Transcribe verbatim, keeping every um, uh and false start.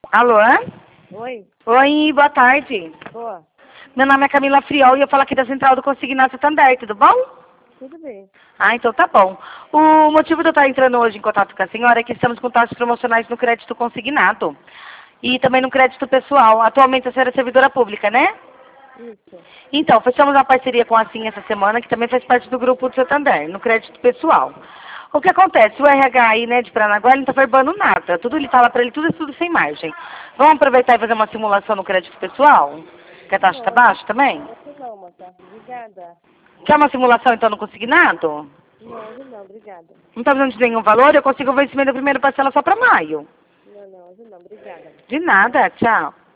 Alô? Oi? Oi, boa tarde. Boa. Meu nome é Camila Friol e eu falo aqui da Central do Consignado Santander, tudo bom? Tudo bem. Ah, então tá bom. O motivo de eu estar entrando hoje em contato com a senhora é que estamos com taxas promocionais no crédito consignado e também no crédito pessoal. Atualmente a senhora é servidora pública, né? Isso. Então, fechamos uma parceria com a Sim essa semana, que também faz parte do grupo do Santander, no crédito pessoal. O que acontece? O R H aí, né, de Paranaguá, ele não tá verbando nada. Tudo ele fala pra ele, tudo é tudo sem margem. Vamos aproveitar e fazer uma simulação no crédito pessoal? Que a taxa tá Não, baixa também? hoje não, moça. Obrigada. Quer uma simulação, então, no consignado? Não, hoje não, obrigada. Não tá precisando de nenhum valor? Eu consigo o vencimento da primeira parcela só pra maio. Não, não, hoje não, obrigada. De nada, tchau.